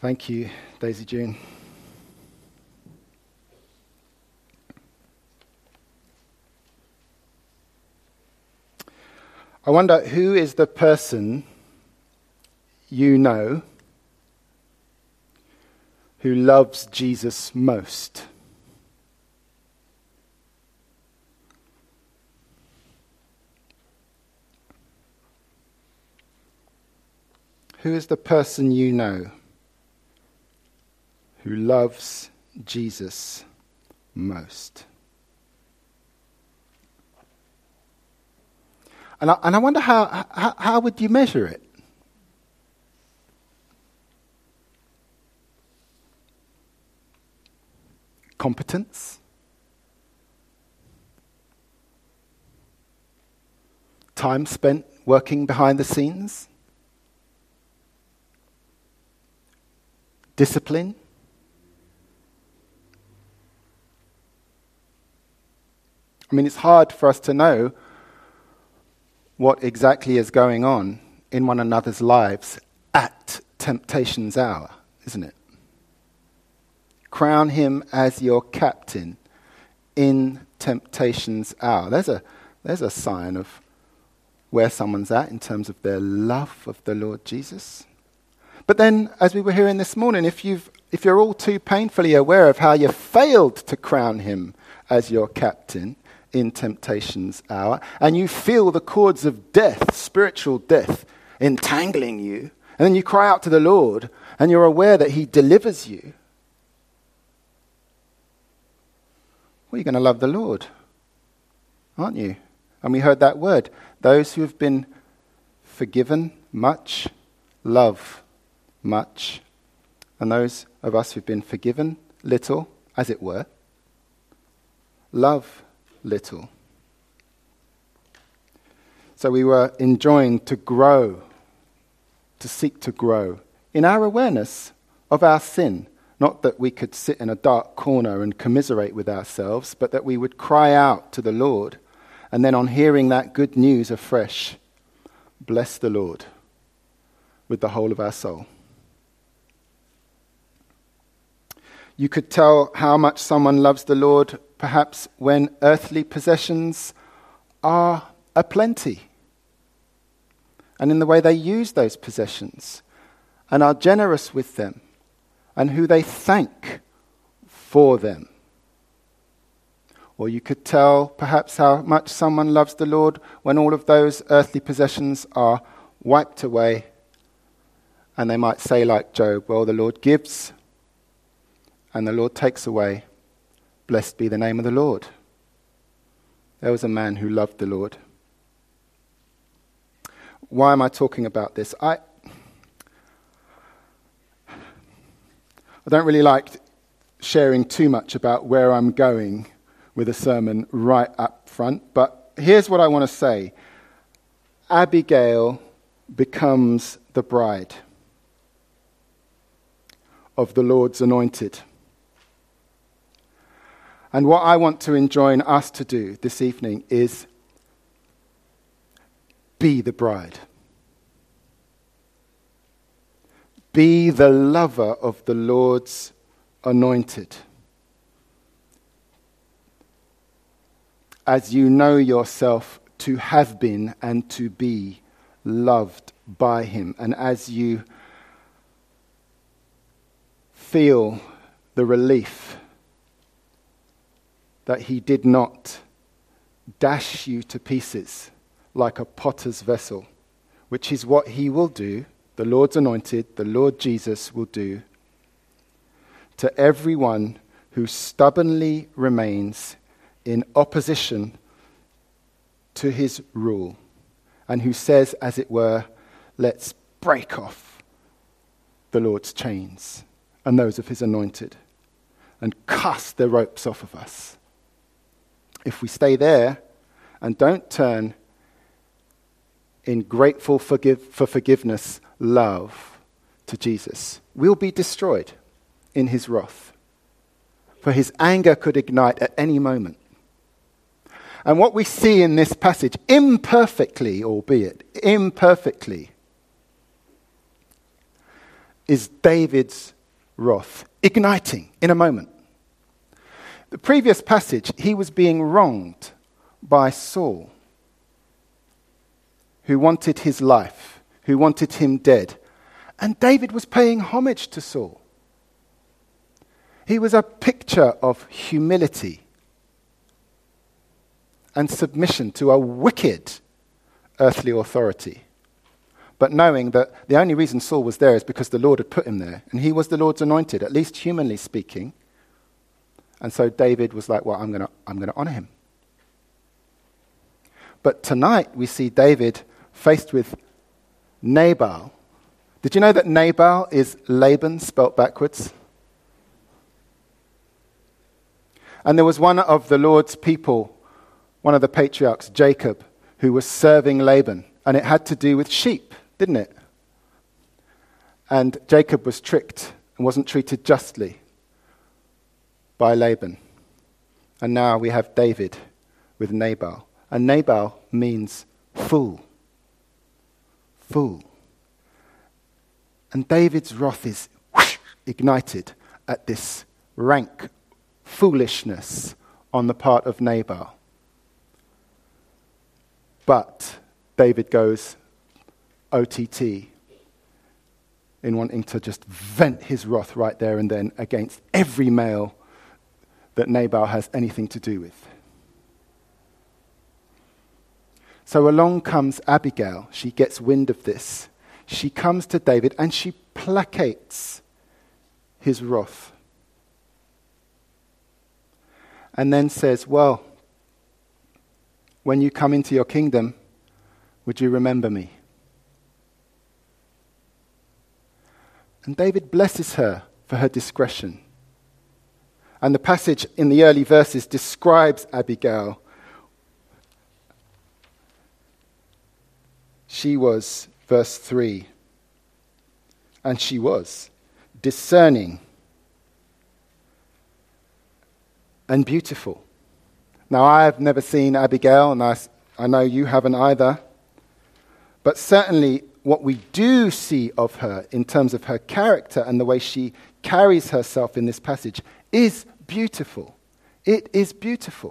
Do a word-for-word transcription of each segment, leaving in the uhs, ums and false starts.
Thank you, Daisy June. I wonder, who is the person you know who loves Jesus most? Who is the person you know who loves Jesus most? And I, and I wonder how, how how would you measure it? Competence? Time spent working behind the scenes? Discipline? I mean, it's hard for us to know what exactly is going on in one another's lives at temptation's hour, isn't it? Crown him as your captain in temptation's hour. There's a there's a sign of where someone's at in terms of their love of the Lord Jesus. But then, as we were hearing this morning, if you've if you're all too painfully aware of how you failed to crown him as your captain in temptation's hour, and you feel the cords of death, spiritual death, entangling you, and then you cry out to the Lord, and you're aware that he delivers you, well, you're going to love the Lord, aren't you? And we heard that word. Those who have been forgiven much, love much. And those of us who've been forgiven little, as it were, love little. So we were enjoined to grow, to seek to grow in our awareness of our sin. Not that we could sit in a dark corner and commiserate with ourselves, but that we would cry out to the Lord. And then on hearing that good news afresh, bless the Lord with the whole of our soul. You could tell how much someone loves the Lord perhaps when earthly possessions are aplenty, and in the way they use those possessions and are generous with them, and who they thank for them. Or you could tell perhaps how much someone loves the Lord when all of those earthly possessions are wiped away, and they might say like Job, well, the Lord gives and the Lord takes away. Blessed be the name of the Lord. There was a man who loved the Lord. Why am I talking about this? I I don't really like sharing too much about where I'm going with a sermon right up front, but here's what I want to say. Abigail becomes the bride of the Lord's anointed. And what I want to enjoin us to do this evening is be the bride. Be the lover of the Lord's anointed. As you know yourself to have been and to be loved by him, and as you feel the relief that he did not dash you to pieces like a potter's vessel, which is what he will do, the Lord's anointed, the Lord Jesus will do to everyone who stubbornly remains in opposition to his rule, and who says, as it were, let's break off the Lord's chains and those of his anointed and cast the ropes off of us. If we stay there and don't turn in grateful forgive, for forgiveness love to Jesus, we'll be destroyed in his wrath. For his anger could ignite at any moment. And what we see in this passage, imperfectly, albeit imperfectly, is David's wrath, igniting in a moment. The previous passage, he was being wronged by Saul, who wanted his life, who wanted him dead. And David was paying homage to Saul. He was a picture of humility and submission to a wicked earthly authority. But knowing that the only reason Saul was there is because the Lord had put him there, and he was the Lord's anointed, at least humanly speaking. And so David was like, well, I'm going to I'm going to honor him. But tonight we see David faced with Nabal. Did you know that Nabal is Laban spelt backwards? And there was one of the Lord's people, one of the patriarchs, Jacob, who was serving Laban. And it had to do with sheep, didn't it? And Jacob was tricked and wasn't treated justly by Laban. And now we have David with Nabal. And Nabal means fool. Fool. And David's wrath is whoosh, ignited at this rank foolishness on the part of Nabal. But David goes O T T in wanting to just vent his wrath right there and then against every male that Nabal has anything to do with. So along comes Abigail. She gets wind of this. She comes to David and she placates his wrath. And then says, well, when you come into your kingdom, would you remember me? And David blesses her for her discretion. And the passage in the early verses describes Abigail. She was, verse three, and she was discerning and beautiful. Now, I have never seen Abigail, and I, I know you haven't either. But certainly what we do see of her in terms of her character and the way she carries herself in this passage is beautiful. It is beautiful.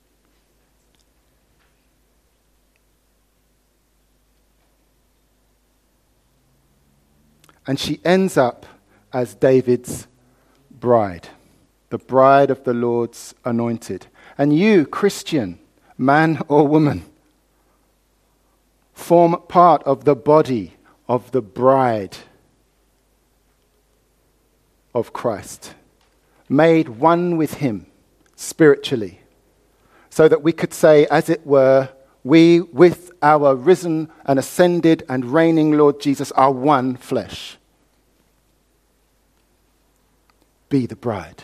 And she ends up as David's bride, the bride of the Lord's anointed. And you, Christian, man or woman, form part of the body of the bride of Christ, made one with him spiritually, so that we could say, as it were, we with our risen and ascended and reigning Lord Jesus are one flesh. Be the bride.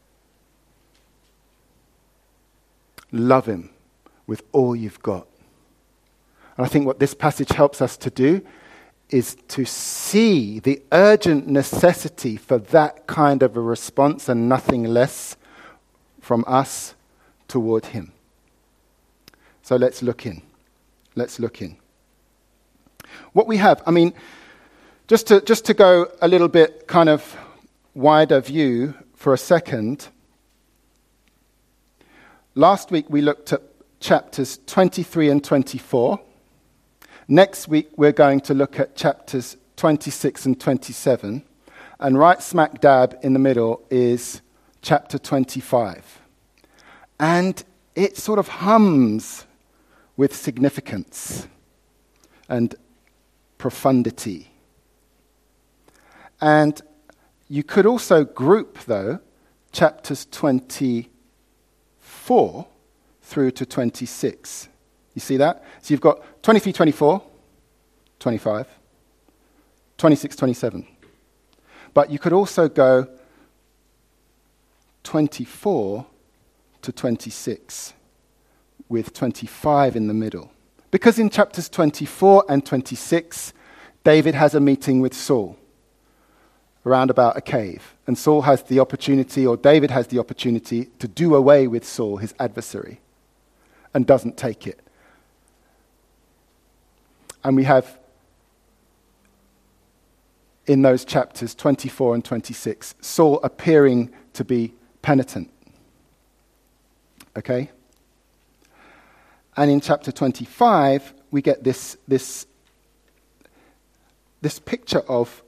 Love him with all you've got. And I think what this passage helps us to do is to see the urgent necessity for that kind of a response and nothing less from us toward him. So let's look in. Let's look in. What we have, I mean, just to just to go a little bit kind of wider view for a second. Last week we looked at chapters twenty-three and twenty-four. Next week we're going to look at chapters twenty-six and twenty-seven. And right smack dab in the middle is chapter twenty-five. And it sort of hums with significance and profundity. And you could also group, though, chapters twenty-four through to twenty-six. You see that? So you've got twenty-three, twenty-four, twenty-five, twenty-six, twenty-seven. But you could also go twenty-four to twenty-six, with twenty-five in the middle. Because in chapters twenty-four and twenty-six, David has a meeting with Saul around about a cave. And Saul has the opportunity, or David has the opportunity, to do away with Saul, his adversary, and doesn't take it. And we have in those chapters twenty-four and twenty-six, Saul appearing to be penitent. Okay? And in chapter twenty-five, we get this, this, this picture of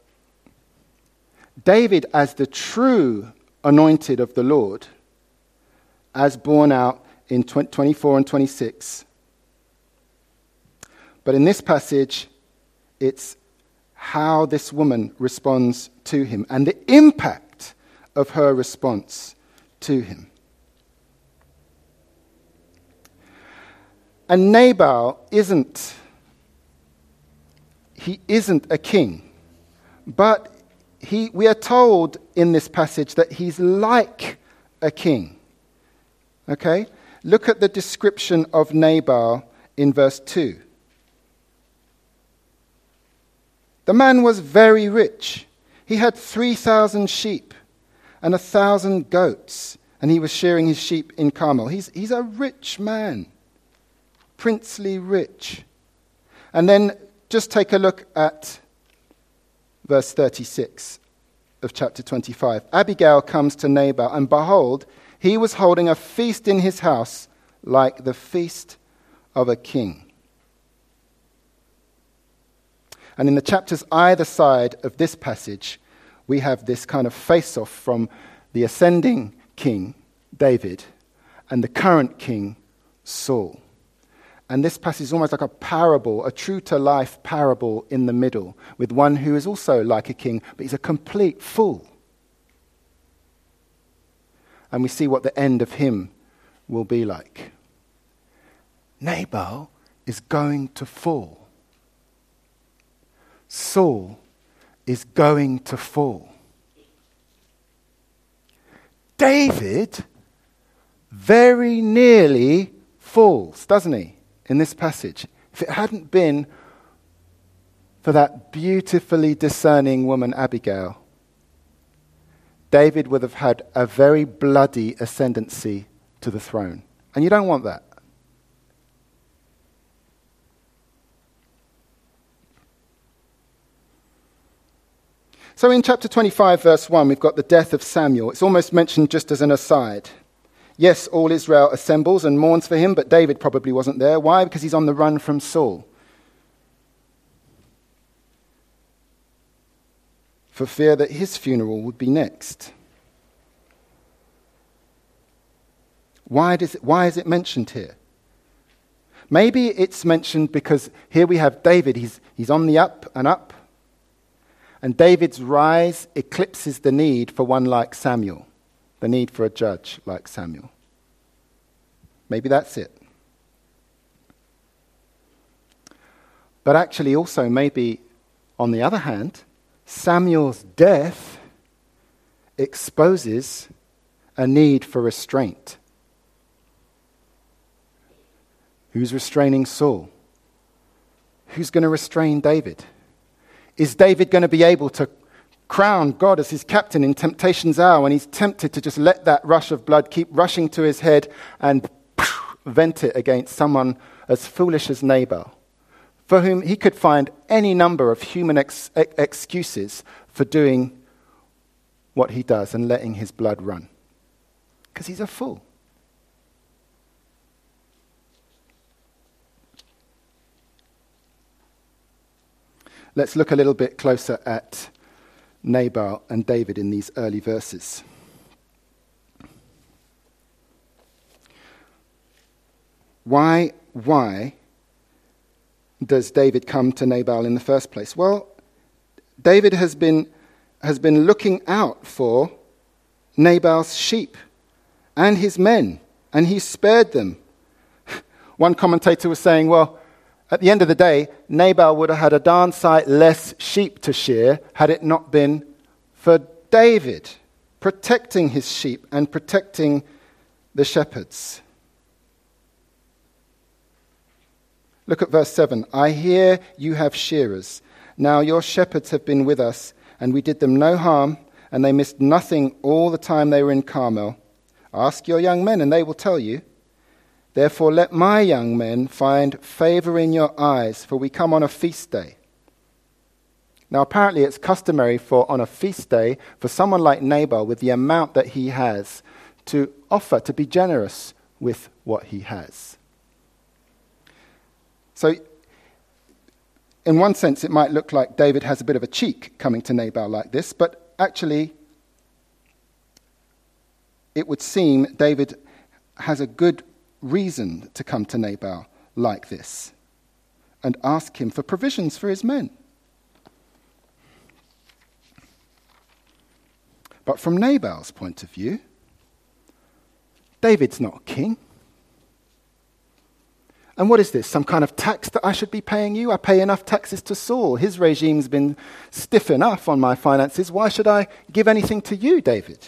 David as the true anointed of the Lord, as borne out in twenty-four and twenty-six. But in this passage, it's how this woman responds to him and the impact of her response to him. And Nabal isn't, he isn't a king, but he, we are told in this passage that he's like a king. Okay? Look at the description of Nabal in verse two. The man was very rich. He had three thousand sheep and a thousand goats, and he was shearing his sheep in Carmel. He's, he's a rich man, princely rich. And then just take a look at verse thirty-six of chapter twenty-five. Abigail comes to Nabal, and behold, he was holding a feast in his house like the feast of a king. And in the chapters either side of this passage, we have this kind of face-off from the ascending king, David, and the current king, Saul. And this passage is almost like a parable, a true-to-life parable in the middle, with one who is also like a king, but he's a complete fool. And we see what the end of him will be like. Nabal is going to fall. Saul is going to fall. David very nearly falls, doesn't he, in this passage? If it hadn't been for that beautifully discerning woman, Abigail, David would have had a very bloody ascendancy to the throne. And you don't want that. So in chapter twenty-five, verse one, we've got the death of Samuel. It's almost mentioned just as an aside. Yes, all Israel assembles and mourns for him, but David probably wasn't there. Why? Because he's on the run from Saul, for fear that his funeral would be next. Why does it, why is it mentioned here? Maybe it's mentioned because here we have David. He's, he's on the up and up. And David's rise eclipses the need for one like Samuel, the need for a judge like Samuel. Maybe that's it. But actually also maybe, on the other hand, Samuel's death exposes a need for restraint. Who's restraining Saul? Who's going to restrain David? Is David going to be able to crown God as his captain in temptation's hour when he's tempted to just let that rush of blood keep rushing to his head and vent it against someone as foolish as Nabal, for whom he could find any number of human ex- ex- excuses for doing what he does and letting his blood run? Because he's a fool. Let's look a little bit closer at Nabal and David in these early verses. Why, why does David come to Nabal in the first place? Well, David has been, has been looking out for Nabal's sheep and his men, and he spared them. One commentator was saying, well, at the end of the day, Nabal would have had a darn sight less sheep to shear had it not been for David protecting his sheep and protecting the shepherds. Look at verse seven. I hear you have shearers. Now your shepherds have been with us, and we did them no harm, and they missed nothing all the time they were in Carmel. Ask your young men, and they will tell you. Therefore, let my young men find favor in your eyes, for we come on a feast day. Now, apparently it's customary for, on a feast day, for someone like Nabal, with the amount that he has, to offer, to be generous with what he has. So, in one sense, it might look like David has a bit of a cheek coming to Nabal like this, but actually, it would seem David has a good reason to come to Nabal like this and ask him for provisions for his men. But from Nabal's point of view, David's not king. And what is this? Some kind of tax that I should be paying you? I pay enough taxes to Saul. His regime's been stiff enough on my finances. Why should I give anything to you, David?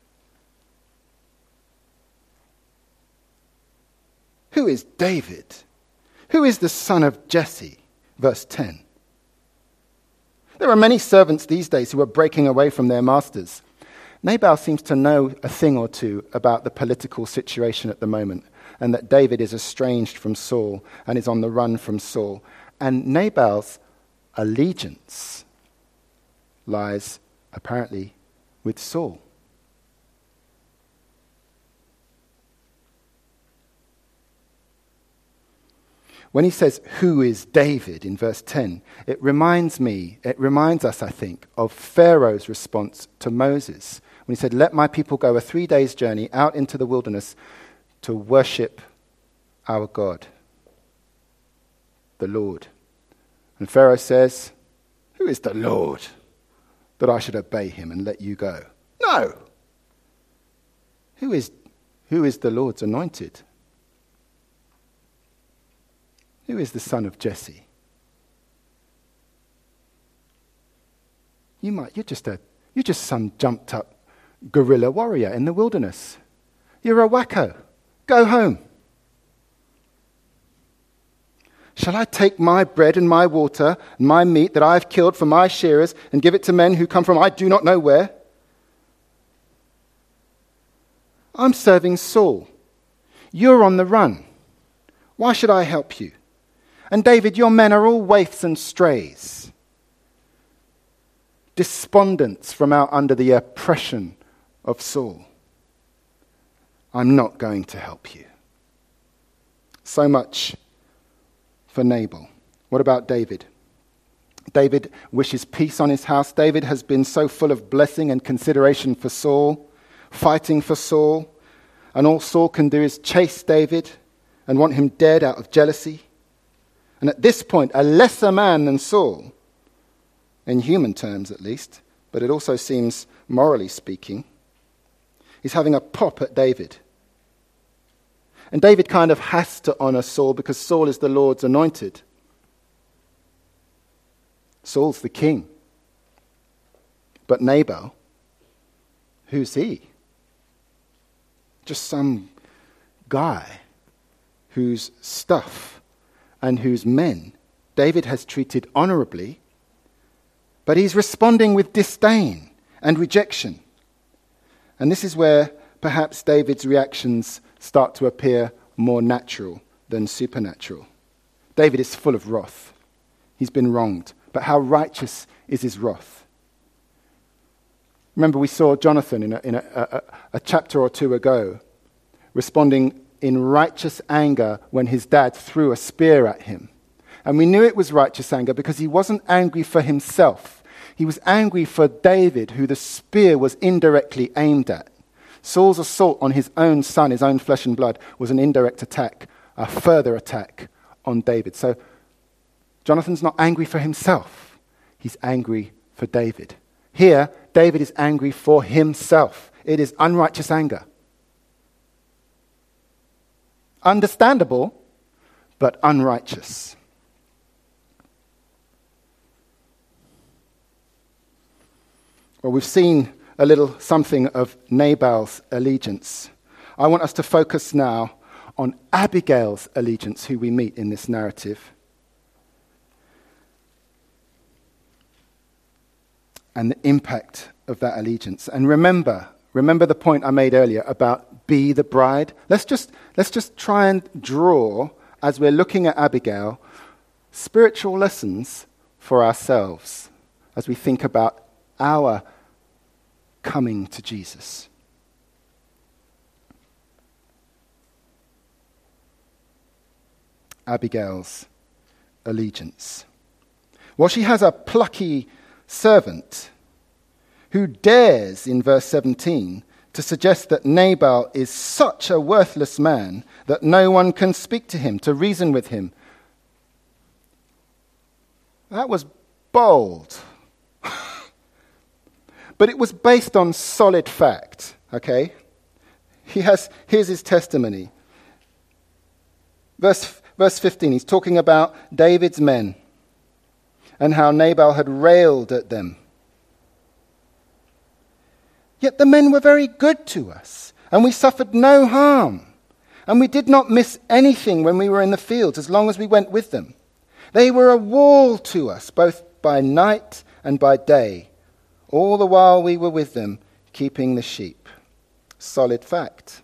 Who is David? Who is the son of Jesse? Verse ten. There are many servants these days who are breaking away from their masters. Nabal seems to know a thing or two about the political situation at the moment, and that David is estranged from Saul and is on the run from Saul. And Nabal's allegiance lies, apparently, with Saul. When he says, "Who is David?" in verse ten, it reminds me, it reminds us, I think, of Pharaoh's response to Moses, when he said, "Let my people go a three days' journey out into the wilderness to worship our God, the Lord." And Pharaoh says, "Who is the Lord that I should obey him and let you go?" No! Who is, who is the Lord's anointed? Who is the son of Jesse? You might, you're just a, you're just some jumped up guerrilla warrior in the wilderness. You're a wacko. Go home. Shall I take my bread and my water and my meat that I have killed for my shearers and give it to men who come from I do not know where? I'm serving Saul. You're on the run. Why should I help you? And David, your men are all waifs and strays, despondents from out under the oppression of Saul. I'm not going to help you. So much for Nabal. What about David? David wishes peace on his house. David has been so full of blessing and consideration for Saul, fighting for Saul, and all Saul can do is chase David and want him dead out of jealousy. And at this point, a lesser man than Saul, in human terms at least, but it also seems morally speaking, is having a pop at David. And David kind of has to honor Saul because Saul is the Lord's anointed. Saul's the king. But Nabal, who's he? Just some guy whose stuff and whose men David has treated honorably, but he's responding with disdain and rejection. And this is where perhaps David's reactions start to appear more natural than supernatural. David is full of wrath. He's been wronged. But how righteous is his wrath? Remember, we saw Jonathan in a, in a, a, a chapter or two ago responding in righteous anger when his dad threw a spear at him. And we knew it was righteous anger because he wasn't angry for himself. He was angry for David, who the spear was indirectly aimed at. Saul's assault on his own son, his own flesh and blood, was an indirect attack, a further attack on David. So Jonathan's not angry for himself. He's angry for David. Here, David is angry for himself. It is unrighteous anger. Understandable, but unrighteous. Well, we've seen a little something of Nabal's allegiance. I want us to focus now on Abigail's allegiance, who we meet in this narrative, and the impact of that allegiance. And remember, remember the point I made earlier about be the bride? Let's just, let's just try and draw, as we're looking at Abigail, spiritual lessons for ourselves as we think about our coming to Jesus. Abigail's allegiance. Well, she has a plucky servant who dares, in verse seventeen, to suggest that Nabal is such a worthless man that no one can speak to him, to reason with him. That was bold. But it was based on solid fact, okay? He has, here's his testimony. Verse, verse fifteen, he's talking about David's men and how Nabal had railed at them. Yet the men were very good to us, and we suffered no harm, and we did not miss anything when we were in the fields as long as we went with them. They were a wall to us, both by night and by day, all the while we were with them, keeping the sheep. Solid fact.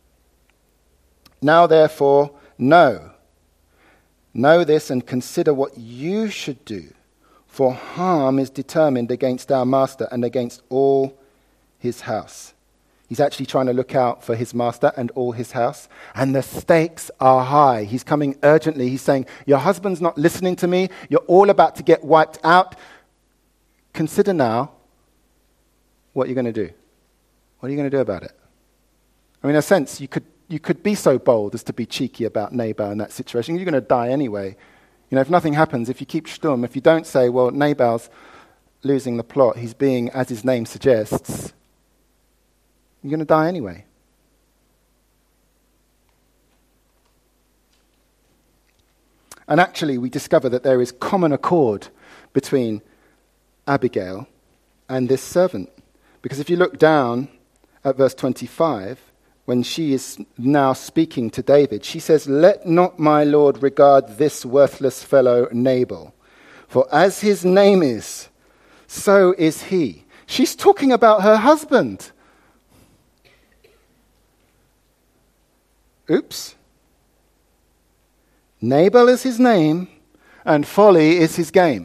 Now therefore, know. Know this and consider what you should do, for harm is determined against our master and against all his house. He's actually trying to look out for his master and all his house. And the stakes are high. He's coming urgently. He's saying, your husband's not listening to me. You're all about to get wiped out. Consider now what you're going to do. What are you going to do about it? I mean, in a sense, you could you could be so bold as to be cheeky about Nabal in that situation. You're going to die anyway. You know, if nothing happens, if you keep stum, if you don't say, well, Nabal's losing the plot, he's being, as his name suggests, you're going to die anyway. And actually, we discover that there is common accord between Abigail and this servant. Because if you look down at verse twenty-five, when she is now speaking to David, she says, let not my lord regard this worthless fellow Nabal, for as his name is, so is he. She's talking about her husband. Oops. Nabal is his name, and folly is his game.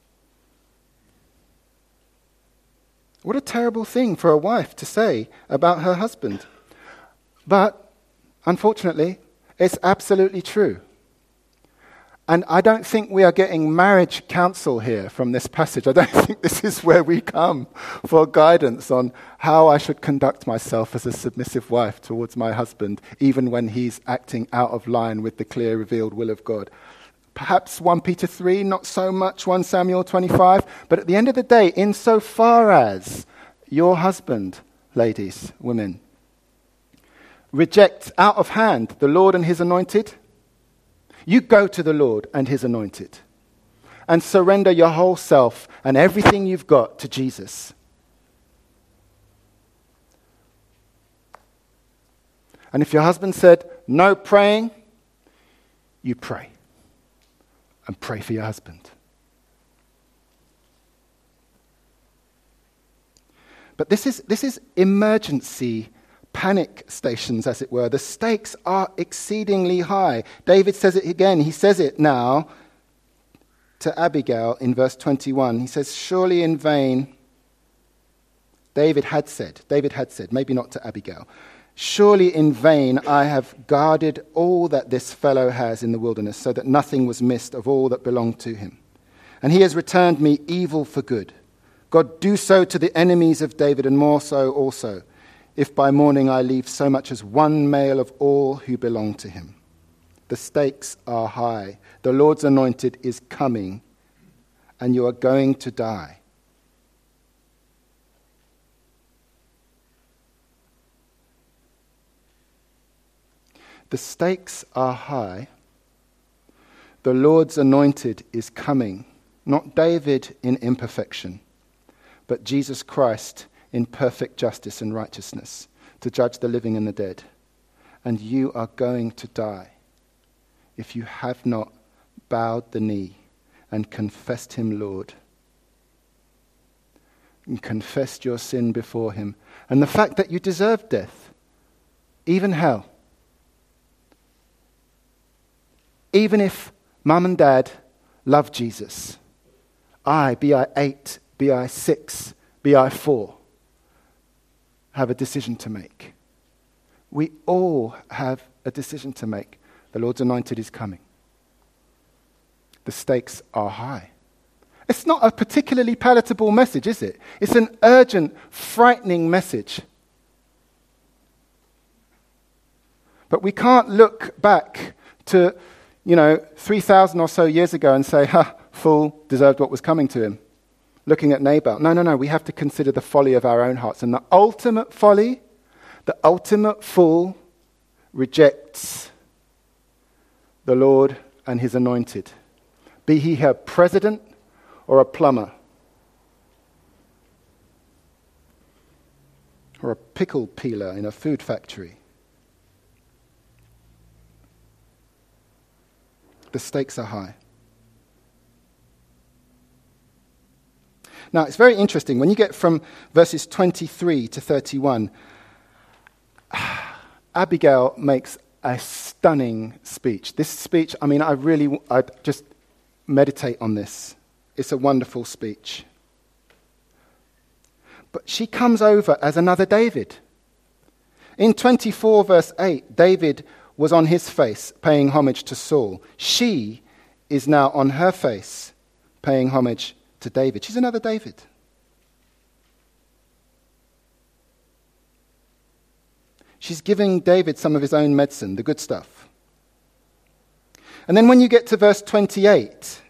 What a terrible thing for a wife to say about her husband. But, unfortunately, it's absolutely true. And I don't think we are getting marriage counsel here from this passage. I don't think this is where we come for guidance on how I should conduct myself as a submissive wife towards my husband, even when he's acting out of line with the clear revealed will of God. Perhaps First Peter three, not so much First Samuel twenty-five, but at the end of the day, insofar as your husband, ladies, women, rejects out of hand the Lord and his anointed, you go to the Lord and his anointed and surrender your whole self and everything you've got to Jesus. And if your husband said, no praying, you pray. And pray for your husband. But this is this is emergency panic stations, as it were. The stakes are exceedingly high. David says it again. He says it now to Abigail in verse twenty-one. He says, surely in vain, David had said, David had said, maybe not to Abigail, surely in vain I have guarded all that this fellow has in the wilderness, so that nothing was missed of all that belonged to him. And he has returned me evil for good. God, do so to the enemies of David, and more so also, if by morning I leave so much as one male of all who belong to him. The stakes are high. The Lord's anointed is coming, and you are going to die. The stakes are high. The Lord's anointed is coming, not David in imperfection, but Jesus Christ in perfect justice and righteousness, to judge the living and the dead. And you are going to die if you have not bowed the knee and confessed him Lord, and confessed your sin before him, and the fact that you deserve death, even hell. Even if mum and dad love Jesus, I, be I eight, B I six, B I four have a decision to make. We all have a decision to make. The Lord's anointed is coming. The stakes are high. It's not a particularly palatable message, is it? It's an urgent, frightening message. But we can't look back to, you know, three thousand or so years ago and say, ha, fool, deserved what was coming to him. Looking at Nabal. No, no, no. We have to consider the folly of our own hearts. And the ultimate folly, the ultimate fool, rejects the Lord and his anointed. Be he a president or a plumber or a pickle peeler in a food factory. The stakes are high. Now, it's very interesting. When you get from verses twenty-three to thirty-one, Abigail makes a stunning speech. This speech, I mean, I really, I just meditate on this. It's a wonderful speech. But she comes over as another David. In twenty-four, verse eight, David was on his face, paying homage to Saul. She is now on her face, paying homage to David. She's another David. She's giving David some of his own medicine, the good stuff. And then when you get to verse twenty-eight,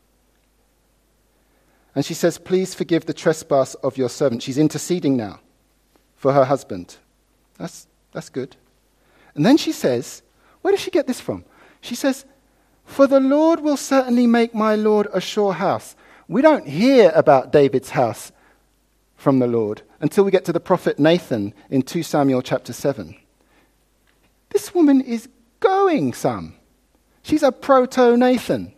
and she says, please forgive the trespass of your servant. She's interceding now for her husband. That's, that's good. And then she says, where does she get this from? She says, for the Lord will certainly make my Lord a sure house. We don't hear about David's house from the Lord until we get to the prophet Nathan in two Samuel chapter seven. This woman is going some. She's a proto-Nathan.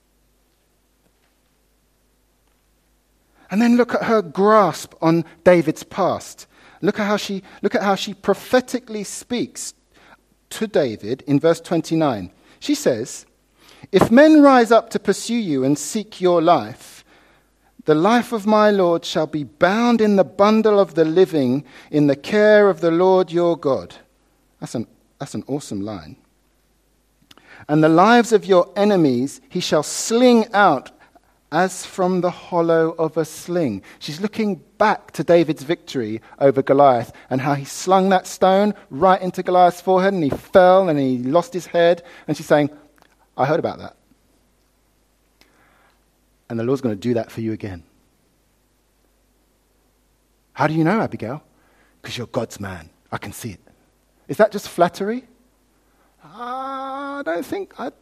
And then look at her grasp on David's past. Look at how she, look at how she prophetically speaks to David in verse twenty-nine. She says, if men rise up to pursue you and seek your life, the life of my Lord shall be bound in the bundle of the living in the care of the Lord your God. That's an, that's an awesome line. And the lives of your enemies he shall sling out as from the hollow of a sling. She's looking back to David's victory over Goliath and how he slung that stone right into Goliath's forehead and he fell and he lost his head. And she's saying, I heard about that. And the Lord's going to do that for you again. How do you know, Abigail? Because you're God's man. I can see it. Is that just flattery? Uh, I don't think... I.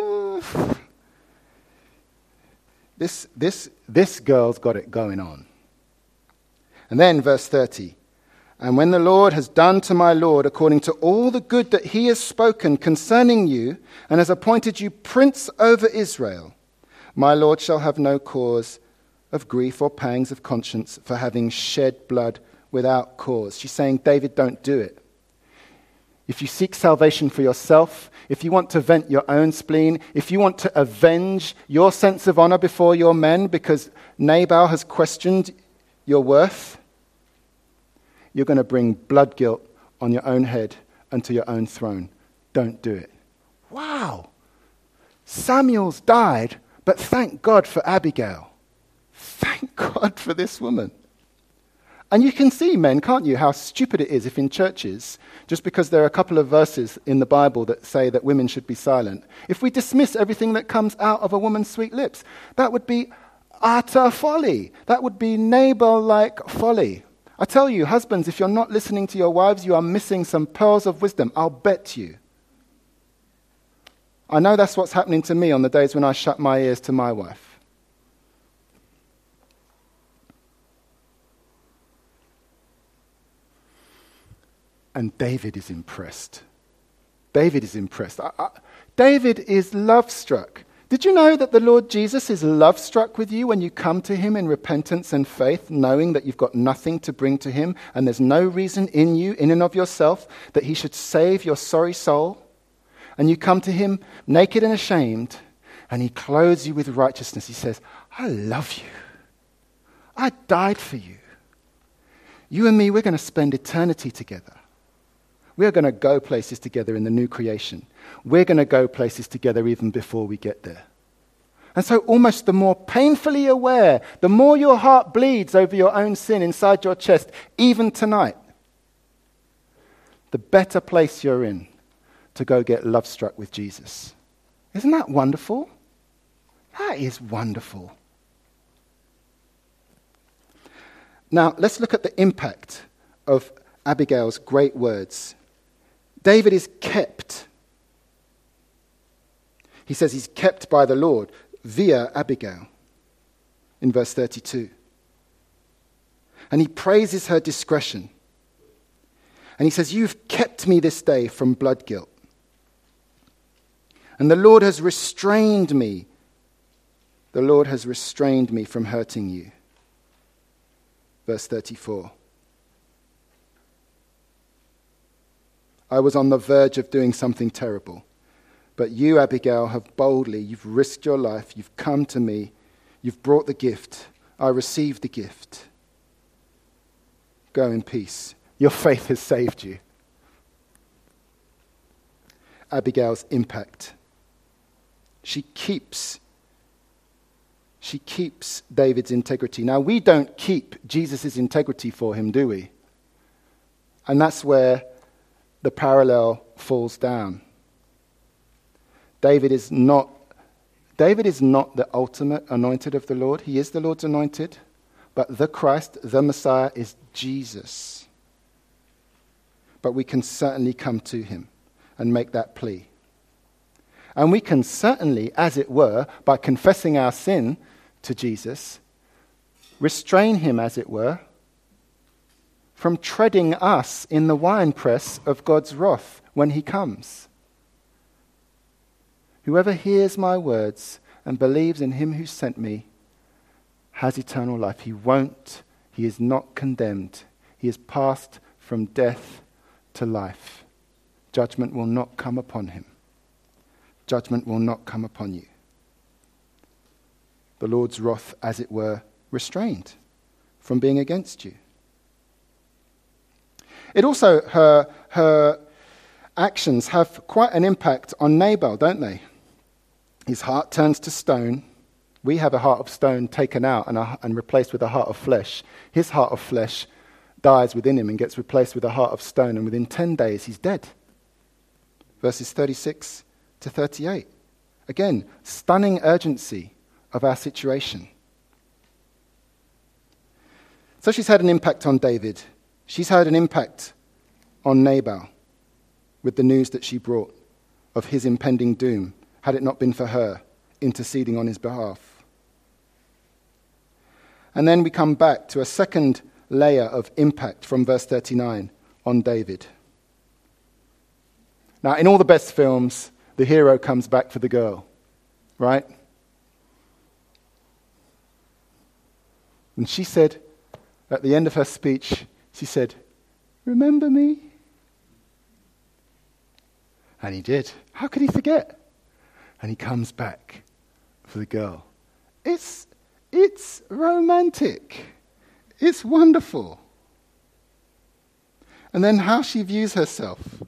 This, this, this girl's got it going on. And then verse thirty. And when the Lord has done to my Lord according to all the good that he has spoken concerning you, and has appointed you prince over Israel, my Lord shall have no cause of grief or pangs of conscience for having shed blood without cause. She's saying, David, don't do it. If you seek salvation for yourself, if you want to vent your own spleen, if you want to avenge your sense of honor before your men because Nabal has questioned your worth, you're going to bring blood guilt on your own head and to your own throne. Don't do it. Wow. Samuel's died, but thank God for Abigail. Thank God for this woman. And you can see, men, can't you, how stupid it is if in churches, just because there are a couple of verses in the Bible that say that women should be silent, if we dismiss everything that comes out of a woman's sweet lips, that would be utter folly. That would be Nabal-like folly. I tell you, husbands, if you're not listening to your wives, you are missing some pearls of wisdom. I'll bet you. I know that's what's happening to me on the days when I shut my ears to my wife. And David is impressed. David is impressed. I, I, David is love-struck. Did you know that the Lord Jesus is love-struck with you when you come to him in repentance and faith, knowing that you've got nothing to bring to him and there's no reason in you, in and of yourself, that he should save your sorry soul? And you come to him naked and ashamed, and he clothes you with righteousness. He says, I love you. I died for you. You and me, we're going to spend eternity together. We're going to go places together in the new creation. We're going to go places together even before we get there. And so almost the more painfully aware, the more your heart bleeds over your own sin inside your chest, even tonight, the better place you're in to go get love struck with Jesus. Isn't that wonderful? That is wonderful. Now, let's look at the impact of Abigail's great words. David is kept. He says he's kept by the Lord via Abigail in verse thirty-two. And he praises her discretion. And he says, you've kept me this day from blood guilt. And the Lord has restrained me. The Lord has restrained me from hurting you. Verse thirty-four. I was on the verge of doing something terrible. But you, Abigail, have boldly, you've risked your life, you've come to me, you've brought the gift. I received the gift. Go in peace. Your faith has saved you. Abigail's impact. She keeps, she keeps David's integrity. Now, we don't keep Jesus' integrity for him, do we? And that's where the parallel falls down. David is not David is not the ultimate anointed of the Lord. He is the Lord's anointed, but the Christ, the Messiah, is Jesus. But we can certainly come to him and make that plea. And we can certainly, as it were, by confessing our sin to Jesus, restrain him, as it were, from treading us in the winepress of God's wrath when he comes. Whoever hears my words and believes in him who sent me has eternal life. He won't, he is not condemned. He is passed from death to life. Judgment will not come upon him. Judgment will not come upon you. The Lord's wrath, as it were, restrained from being against you. It also, her, her actions have quite an impact on Nabal, don't they? His heart turns to stone. We have a heart of stone taken out and, a, and replaced with a heart of flesh. His heart of flesh dies within him and gets replaced with a heart of stone, and within ten days he's dead. Verses thirty-six to thirty-eight. Again, stunning urgency of our situation. So she's had an impact on David. She's had an impact on Nabal with the news that she brought of his impending doom, had it not been for her interceding on his behalf. And then we come back to a second layer of impact from verse thirty-nine on David. Now, in all the best films, the hero comes back for the girl, right? And she said, at the end of her speech, she said, "Remember me?" And he did. How could he forget? And he comes back for the girl. It's, it's romantic. It's wonderful. And then how she views herself.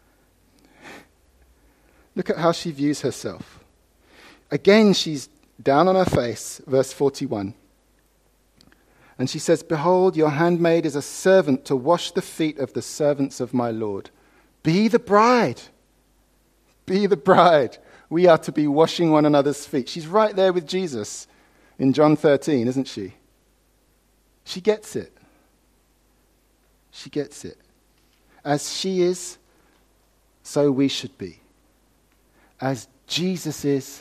Look at how she views herself. Again, she's down on her face, verse forty-one. And she says, "Behold, your handmaid is a servant to wash the feet of the servants of my Lord." Be the bride. Be the bride. We are to be washing one another's feet. She's right there with Jesus in John thirteen, isn't she? She gets it. She gets it. As she is, so we should be. As Jesus is,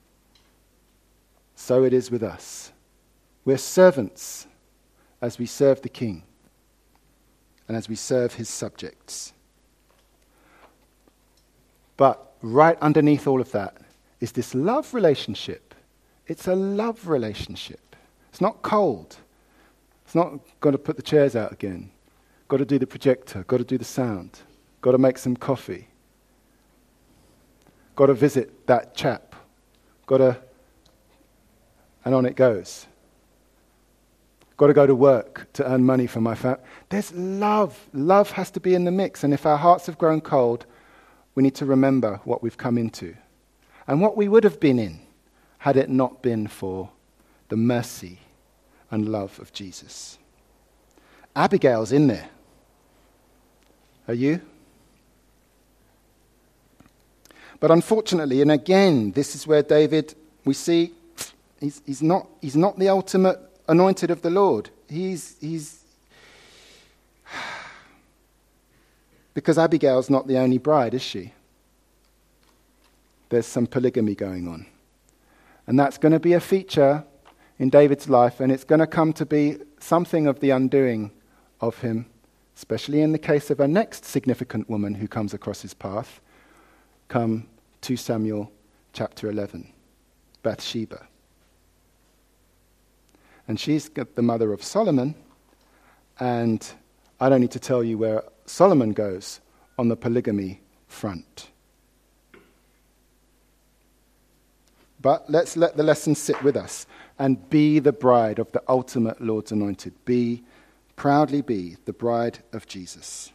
so it is with us. We're servants as we serve the King and as we serve his subjects. But right underneath all of that is this love relationship. It's a love relationship. It's not cold. It's not got to put the chairs out again. Got to do the projector. Got to do the sound. Got to make some coffee. Got to visit that chap. Got to... And on it goes. Got to go to work to earn money for my family. There's love. Love has to be in the mix. And if our hearts have grown cold, we need to remember what we've come into and what we would have been in had it not been for the mercy and love of Jesus. Abigail's in there. Are you? But unfortunately, and again, this is where David, we see, he's, he's not he's not the ultimate anointed of the Lord. He's he's because Abigail's not the only bride, is she? There's some polygamy going on. And that's going to be a feature in David's life, and it's going to come to be something of the undoing of him, especially in the case of a next significant woman who comes across his path, come Second Samuel chapter eleven, Bathsheba. And she's the mother of Solomon, and I don't need to tell you where Solomon goes on the polygamy front. But let's let the lesson sit with us and be the bride of the ultimate Lord's anointed. Be, proudly be the bride of Jesus.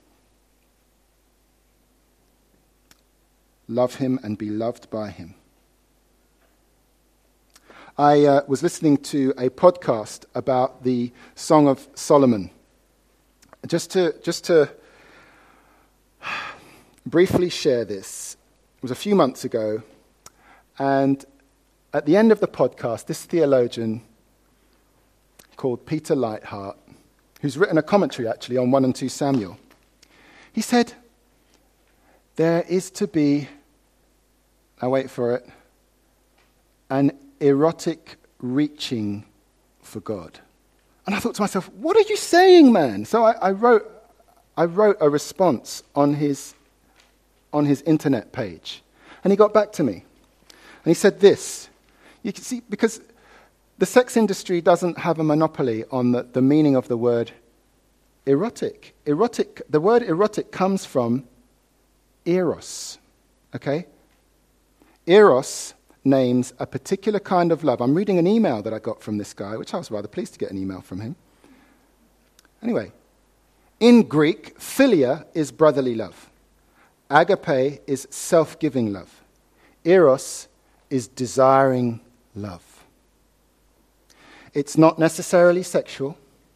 Love him and be loved by him. I uh, was listening to a podcast about the Song of Solomon. Just to, just to briefly share this, it was a few months ago, and at the end of the podcast, this theologian called Peter Lightheart, who's written a commentary actually on First and Second Samuel, he said, there is to be, now wait for it, an erotic reaching for God. And I thought to myself, what are you saying, man? So I, I wrote I wrote a response on his on his internet page. And he got back to me. And he said this. You can see, because the sex industry doesn't have a monopoly on the, the meaning of the word erotic. Erotic, the word erotic comes from eros. Okay? Eros names a particular kind of love. I'm reading an email that I got from this guy, which I was rather pleased to get an email from him. Anyway, in Greek, philia is brotherly love. Agape is self-giving love. Eros is desiring love. It's not necessarily sexual.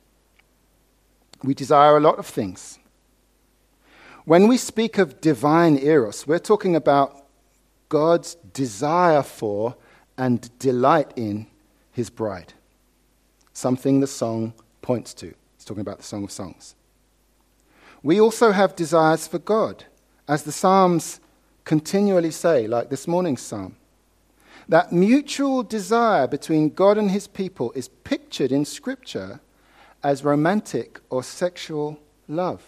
We desire a lot of things. When we speak of divine eros, we're talking about God's desire for and delight in his bride. Something the song points to. It's talking about the Song of Songs. We also have desires for God, as the Psalms continually say, like this morning's psalm. That mutual desire between God and his people is pictured in Scripture as romantic or sexual love.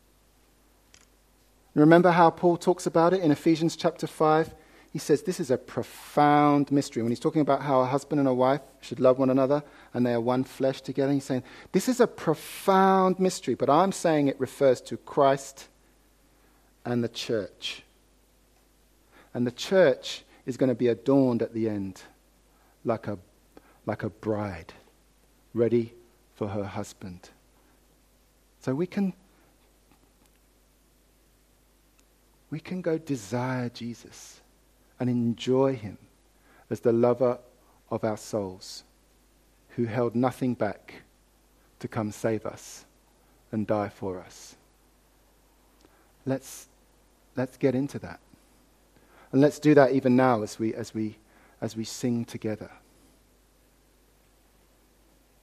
Remember how Paul talks about it in Ephesians chapter five? He says this is a profound mystery. When he's talking about how a husband and a wife should love one another and they are one flesh together, he's saying this is a profound mystery, but I'm saying it refers to Christ and the church. And the church is going to be adorned at the end like a, like a bride ready for her husband. So we can, we can go desire Jesus and enjoy him as the lover of our souls, who held nothing back to come save us and die for us. Let's, let's get into that. And let's do that even now as we, as we, as we sing together.